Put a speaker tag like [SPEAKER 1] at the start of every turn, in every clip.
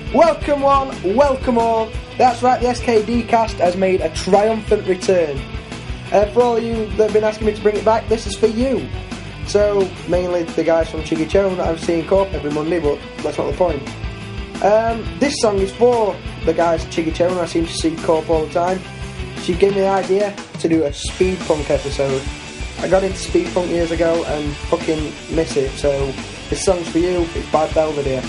[SPEAKER 1] Welcome one, welcome all. That's right, the SKD cast has made a triumphant return. For all of you that have been asking me to bring it back, this is for you. So, mainly the guys from Chiggy Chone that I'm seeing Corp every Monday, but that's not the point. This song is for the guys at Chiggy Chone. I seem to see Corp all the time. She gave me the idea to do a speed punk episode. I got into speed punk years ago and fucking miss it, so this song's for you. It's by Belvedere.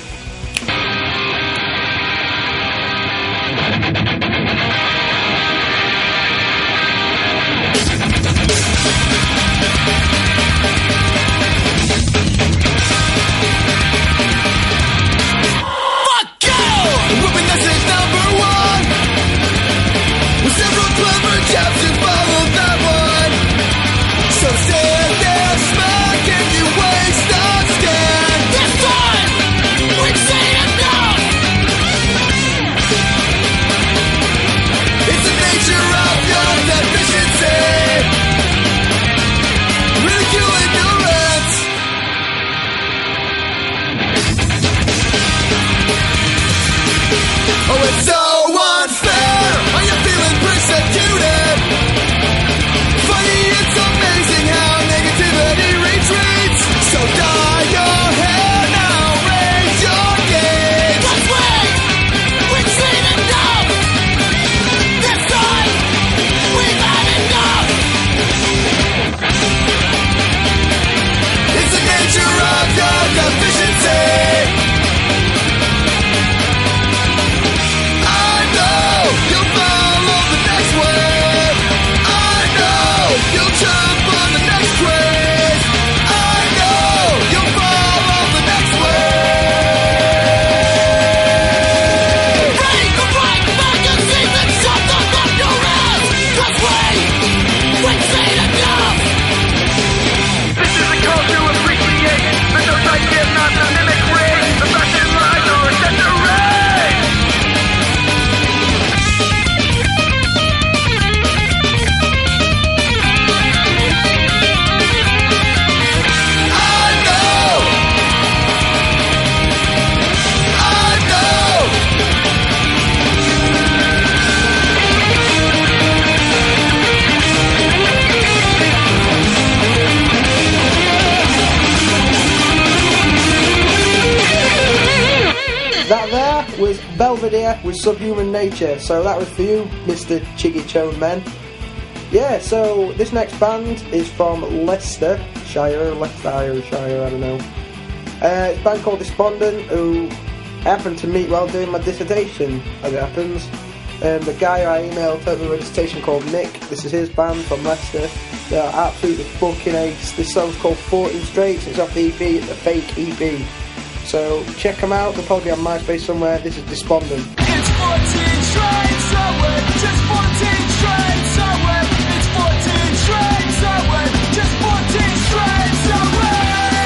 [SPEAKER 1] That there was Belvedere with Subhuman Nature. So that was for you, Mr. Chiggy Chone Men. Yeah, so this next band is from Leicestershire, I don't know. It's a band called Despondent, who happened to meet while doing my dissertation, as it happens. The guy I emailed told me a dissertation called Nick. This is his band from Leicester. They are absolutely fucking ace. This song's called 14 Straights. It's off the EP, it's a fake EP. So check them out, they'll probably be on MySpace somewhere. This is Despondent.
[SPEAKER 2] It's 14 straights away, just 14 straights away. It's 14 straights away, just 14 straights away.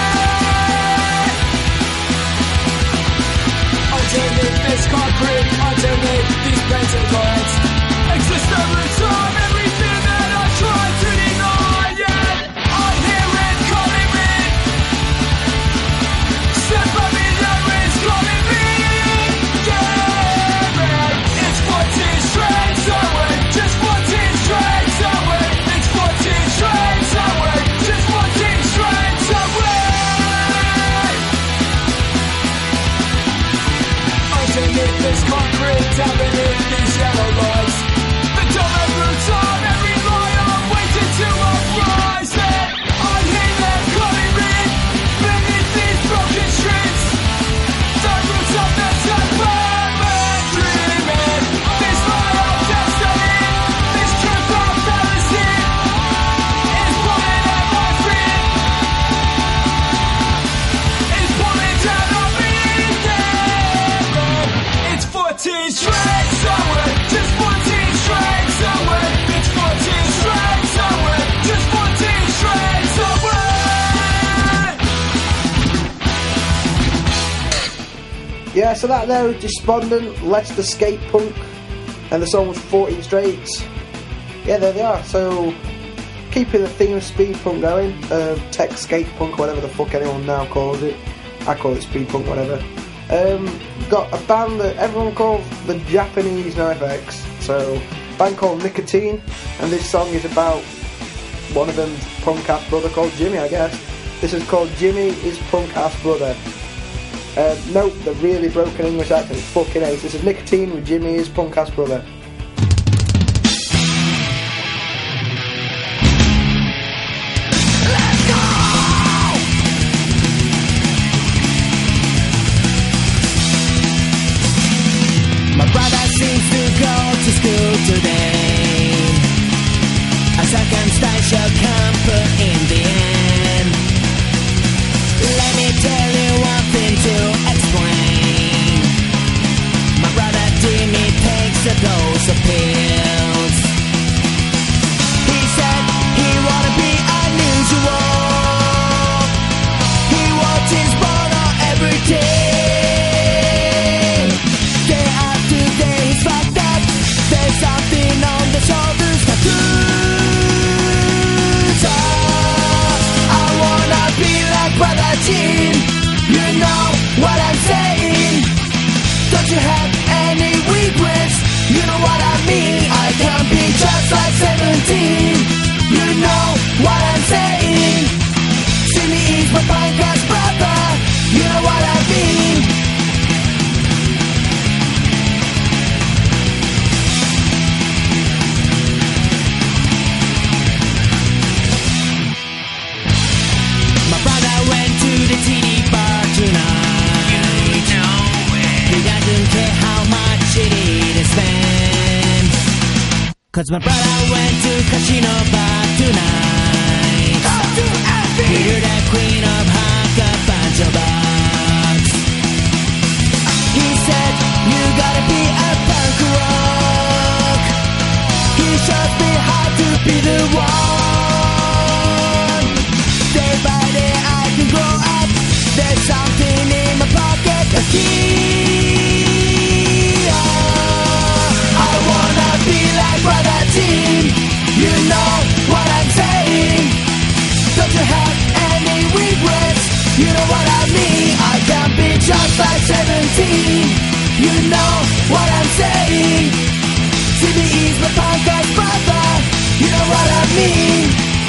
[SPEAKER 2] Underneath this concrete, underneath these painted lines, exists every time, everything that I try to deny. Yeah, I hear it calling me. Step by me, there is calling me. Yeah, it's 14 straights away, just 14 straights away. It's 14 straights away, just 14 straights away. Underneath this concrete, down beneath these yellow lights, the dollar roots on every lie I'm waiting to uprise. And I hear them calling me beneath these broken streets. The roots of the suburban dreaming. This lie of destiny, this truth of fallacy is pulling at my feet. It's pulling down on me. It's 14 straights away, just 14 straights away. It's 14 straights away, just 14 straights away.
[SPEAKER 1] Yeah, so that there was Despondent, Leicester Skate Punk, and the song was 14 Straights. Yeah, there they are. So keeping the theme of speed punk going, tech skate punk, whatever the fuck anyone now calls it. I call it speed punk, whatever. Got a band that everyone calls the Japanese NoFX. So, a band called Nicotine, and this song is about one of them's punk ass brother called Jimmy, I guess. This is called Jimmy is Punk Ass Brother. Note the really broken English accent, it's fucking ace. This is Nicotine with Jimmy is Punk Ass Brother.
[SPEAKER 2] To school today, a circumstantial comfort in the end. Let me tell you one thing to explain. My brother Jimmy takes a dose of pills. He said he wanna be unusual. He watches porno every day. Day after day he's fucked up. There's something on the shoulders tattoos. I wanna be like Brother Jim. You know what I'm saying. Don't you have any regrets? You know what I mean. I can be just like 17. You know what I'm saying. See me is my punk ass brother. You know what I mean. The TD bar tonight. He doesn't care how much it is to spend. 'Cause my brother went to Casino Bar tonight. He heard the Queen of Hunk a bunch of bucks. He said, you gotta be a punk rock. He showed me how to be the one. Day by day I can grow up. There's something in my pocket, a key. I wanna be like Brother Jim. You know what I'm saying. Don't you have any regrets? You know what I mean. I can be just like 17. You know what I'm saying. Jimmy is my punk ass brother. You know what I mean.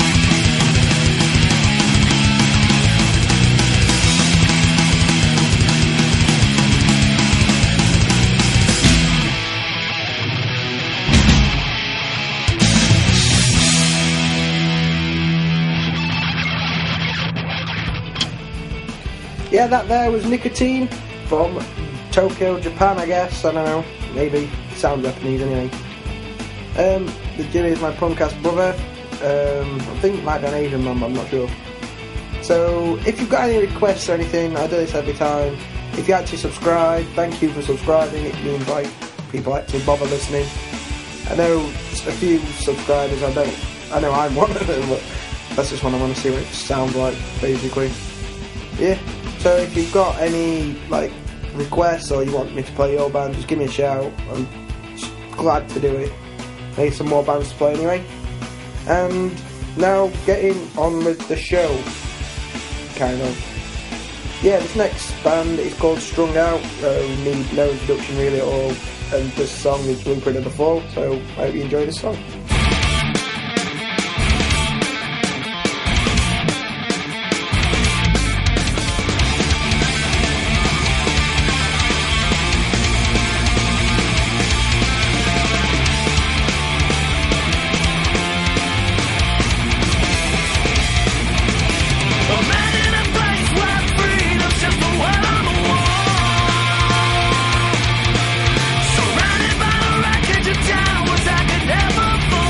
[SPEAKER 1] Yeah, that there was Nicotine from Tokyo, Japan, I guess. I don't know. Maybe. Sounds Japanese anyway. The Jimmy is my punk ass brother. I think it might be an Asian man, but I'm not sure. So, if you've got any requests or anything, I do this every time. If you actually subscribe, thank you for subscribing. It means like people actually bother listening. I know a few subscribers, I know I'm one of them, but that's just when I want to see what it sounds like, basically. Yeah. So if you've got any like requests or you want me to play your band, just give me a shout. I'm glad to do it. Need some more bands to play anyway. And now getting on with the show, kind of. Yeah, this next band is called Strung Out. Need no introduction really at all, and this song is Blueprint of the Fall. So I hope you enjoy this song.
[SPEAKER 2] Surrounded by a wreckage of towers I could never fall.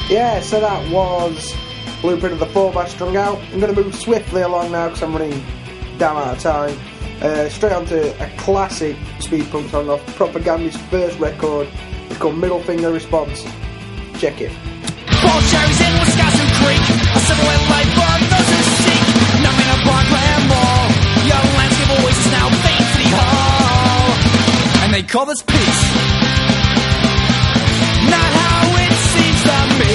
[SPEAKER 1] Yeah, so that was Blueprint of the Fall by Strung Out. I'm going to move swiftly along now because I'm running damn out of time. Straight on to a classic speed punk song off Propaganda's first record. It's called Middle Finger Response. Check it.
[SPEAKER 2] Ball cherries in Wisconsin Creek, a silhouette light for those who seek. Nothing a Parkland Mall. Young landscape oasis now Main City Hall. And they call this peace. Not how it seems to me.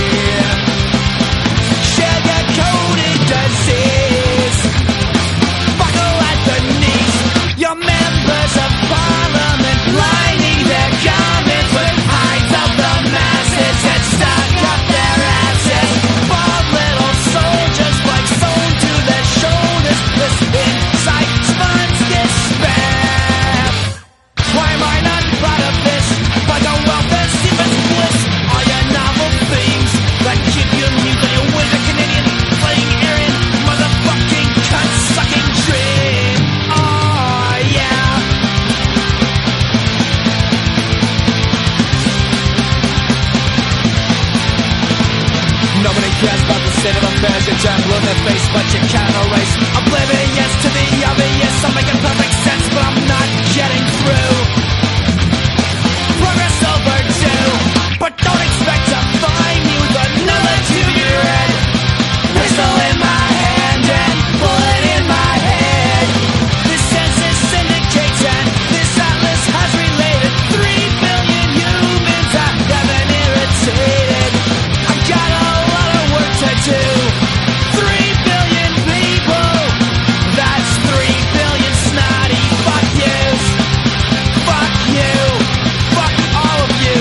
[SPEAKER 2] Sugar-coated disease. Buckle at the knees. Your members of parliament lining their garments with hides of the masses that stuck up their asses. Bald little soldiers like sewn to their shoulders. This insight spawns despair. Why am I not proud of this? Like a welfare Stephen's bliss. All your novel themes that keep you mute on your winter Canadian playing Aaron motherfucking cunt-sucking dream. Oh yeah. Nobody cares about the state of affairs. You jumble in their face, but you can't erase oblivious to the obvious. I'm making perfect sense, but I'm not getting through. Progress overdue, but don't expect to find me with another two-year head. Pistol in my hand and bullet in my head. This census indicates and this atlas has related 3 billion humans I haven't irritated. I've got a lot of work to do. 3 billion people. That's 3 billion snotty fuck yous. Fuck you. Fuck all of you.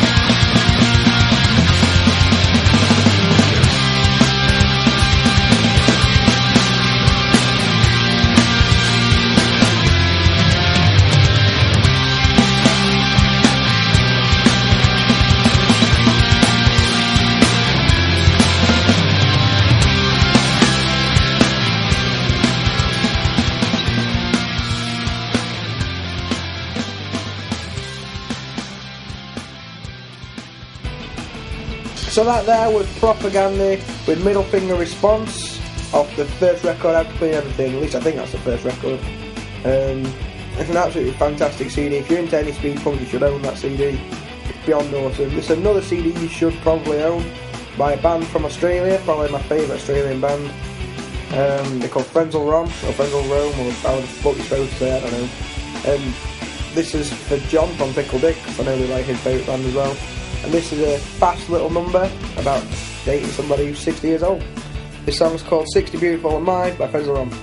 [SPEAKER 1] So that there was Propaganda with Middle Finger Response off the first record Out to Clean Everything. At least I think that's the first record. It's an absolutely fantastic CD. If you're into any speed punk, you should own that CD. It's beyond awesome. It's another CD you should probably own by a band from Australia, probably my favourite Australian band. They're called Frenzal Rhomb, or Frenzal Rome, or how the fuck you're supposed to say, I don't know. This is for John from Pickle Dick, because I know they like his favourite band as well. And this is a fast little number about dating somebody who's 60 years old. This song's called 60 Beautiful and Mine by Frenzal Rhomb.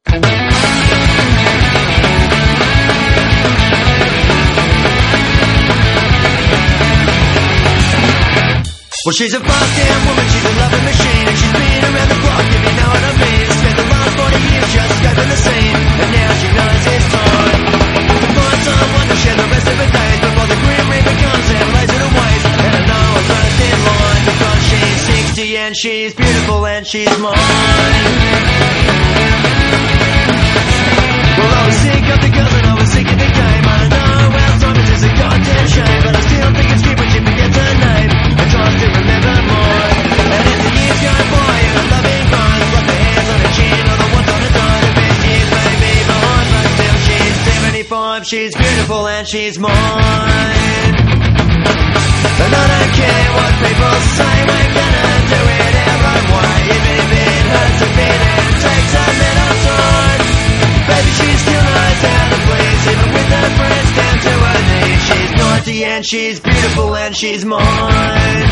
[SPEAKER 3] Well, she's a fast-damn woman, she's a loving machine, and she's been around the block, if you know what I mean. Spent the last 40 years just scoping the scene, and now she knows it's time to find someone to share the rest of her days before the grim reaper comes and lays it to waste. And I know I'm first in line because she's 60 and she's beautiful and she's mine. Well, I was sick of the girls and I was sick of the game. I know Alzheimer's is a goddamn shame, but I still think it's cute when she forgets her name and tries to remember mine. And as the years go by and her loving grows, like the hairs on her chin or the ones on her nose, the best years may be behind, but still she's 75, she's beautiful and she's mine. And I don't care what people say, we're gonna do it our own way, even if it hurts a bit and takes a bit of time. Baby, she still knows how to please, even with her breasts down to her knees. She's 90 and she's beautiful and she's mine.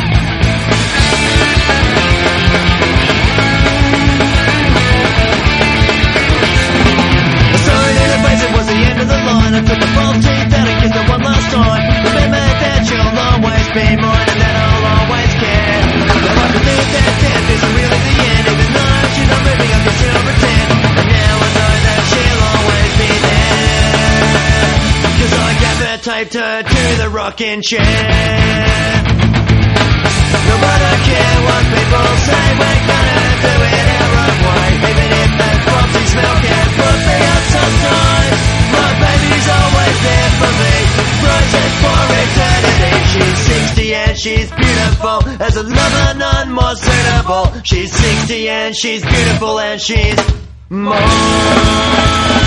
[SPEAKER 3] Sorry to the face, it was the end of the line. I took the false teeth out and kissed her one last time. Remember that she'll always be mine and that I'll always care. Well, I believe that death isn't really the end, even though she's not moving, I can still pretend. And now I know that she'll always be there, 'cause I gaffer taped her to the rocking chair. No, but I care what people say, we're gonna do it our own way, even if that frothy smell can put me up sometimes. My baby's always there for me, frozen for eternity. She's 60 and she's beautiful as there's another none more suitable. She's 60 and she's beautiful and she's mine.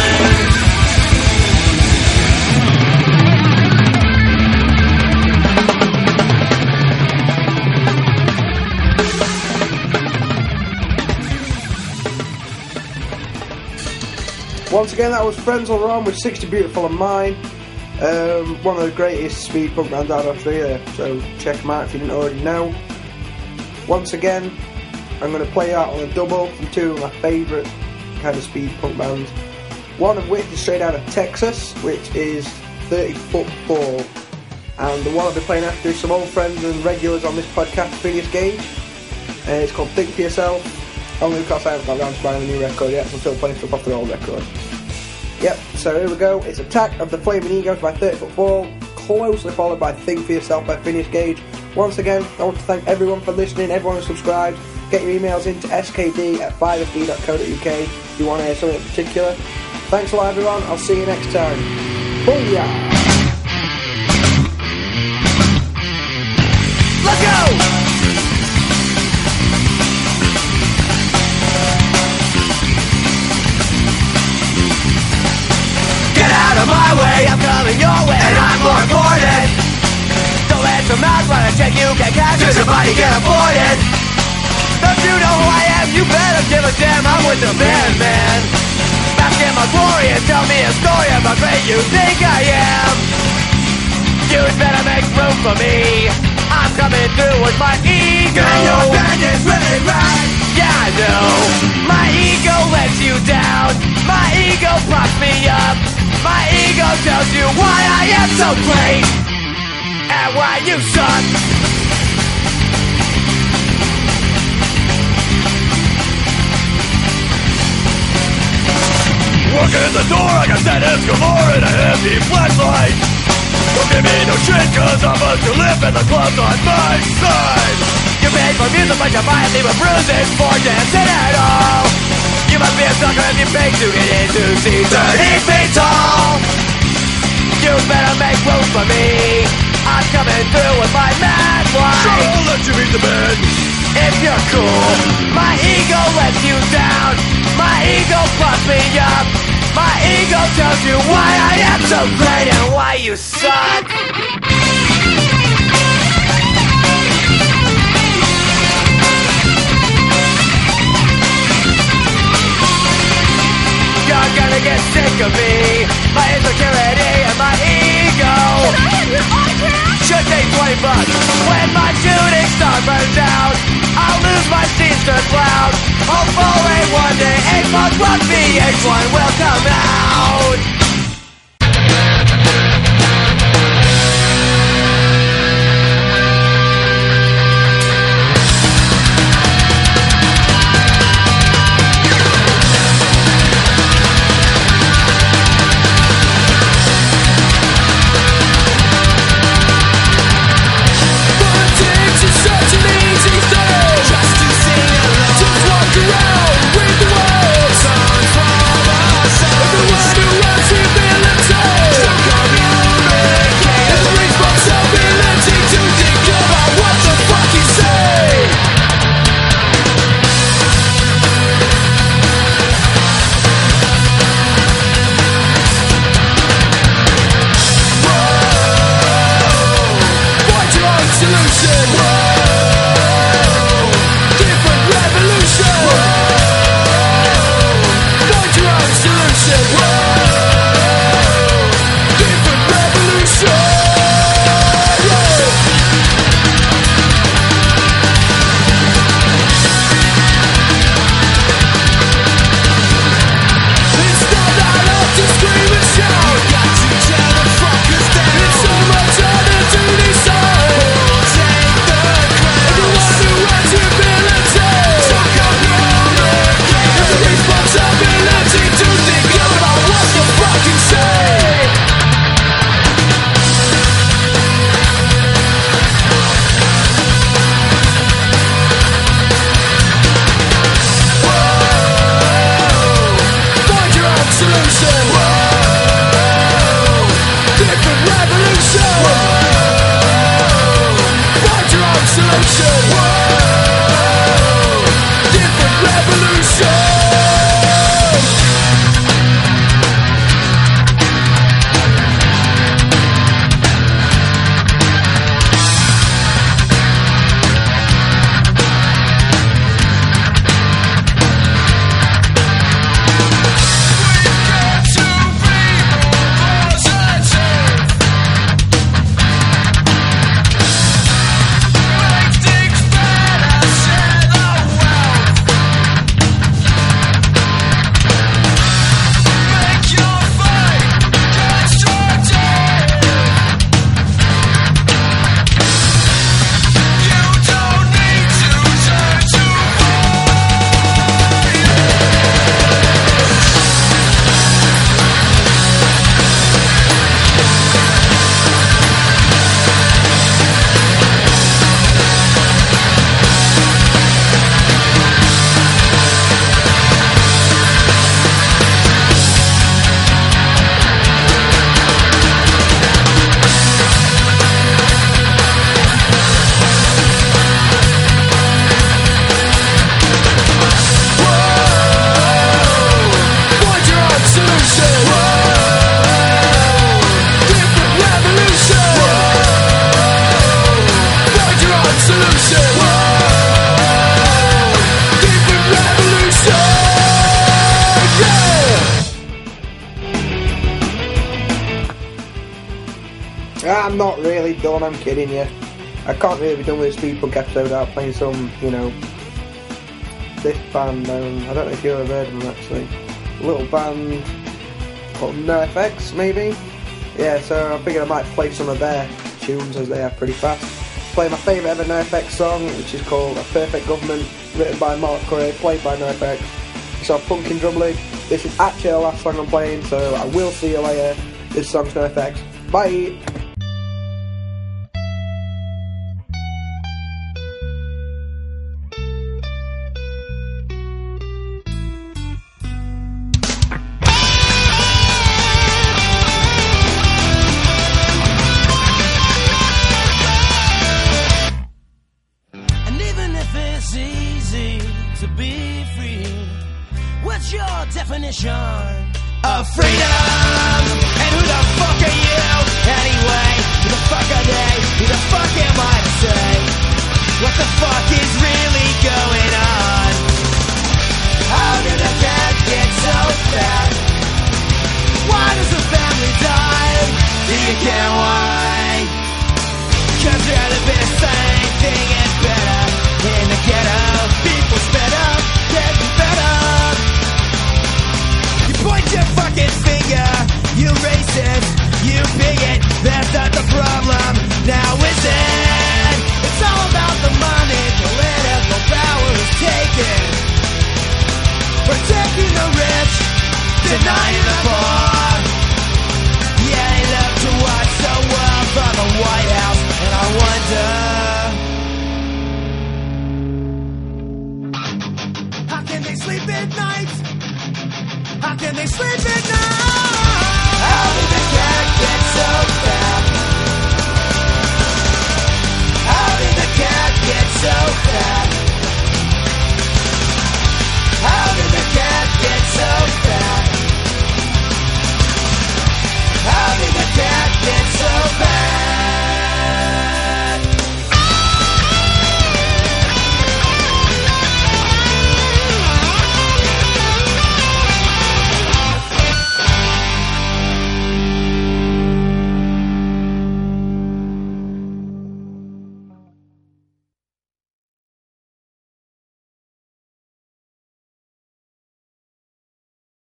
[SPEAKER 1] Once again, that was Frenzal Rhomb with 60 Beautiful and Mine. One of the greatest speed punk bands out of Australia, so check them out if you didn't already know. Once again, I'm going to play out on a double from two of my favourite kind of speed punk bands. One of which is straight out of Texas, which is 30 Foot Fall. And the one I'll be playing after is some old friends and regulars on this podcast, Phineas Gage. It's called Think For Yourself. Only because I haven't got around to buying a new record yet, so I'm still playing stuff off their old record. Yep, so here we go. It's Attack of the Flaming Egos by 30 Foot Fall, closely followed by Think For Yourself by Phineas Gage. Once again, I want to thank everyone for listening, everyone who subscribed. Get your emails into skd@5fd.co.uk if you want to hear something in particular. Thanks a lot, everyone. I'll see you next time. Booyah!
[SPEAKER 3] Let's go! Get out of my way, I'm coming your way, and I'm more important. Don't let your mouth run a check you can catch, cause your body can't afford it. Don't you know who I am? You better give a damn, I'm with the band, man. Bask in my glory and tell me a story of how great you think I am. You'd better make room for me, I'm coming through with my ego. And your band is really right. Yeah, I know. My ego lets you down, my ego props me up. My ego tells you why I am so great and why you suck. Walking the door, I got sentence galore in a heavy flashlight. Don't give me no shit, cause I'm about to live and the club's on my side. You paid for music, but you might leave a bruises for dancing at all. You must be a sucker if you pay to get into seats 30 feet tall. You better make room for me, I'm coming through with my mad life. Sure, I'll let you beat the band if you're cool. My ego lets you down, my ego props me up. My ego tells you why I am so great and why you suck. You're gonna get sick of me, my insecurity and my ego.
[SPEAKER 4] Can I have your autograph?
[SPEAKER 3] Should take $20 when my shooting star burns out. I'll lose my Teamster cloud. Hopefully one day A-Punk Rock VH1 will come out.
[SPEAKER 2] Politics is such an easy thing. Just to sing along, just walk around with the words. Songs from our side. The one who runs
[SPEAKER 1] I'm not really done, I'm kidding you. I can't really be done with this Speed Punk episode without playing some, this band, I don't know if you've ever heard of them actually. A little band called NoFX, maybe? Yeah, so I figured I might play some of their tunes as they are pretty fast. Play my favourite ever NoFX song, which is called A Perfect Government, written by Mark Curry, played by NoFX. So Punkin Drum League. This is actually the last song I'm playing, so I will see you later. This song's NoFX. Bye!
[SPEAKER 3] And even if it's easy to be free, what's your definition of freedom? And who the fuck are you anyway? Who the fuck are they? Who the fuck am I to say? What the fuck is really going on? How did a cat get so fat? Why does a family die? Do you care why? 'Cause there had been the same thing and better in the ghetto. People sped up, getting better. You point your fucking finger, you racist, you bigot. That's not the problem, now is it? It's all about the money, political power is taken. Protecting the rich, denying the poor.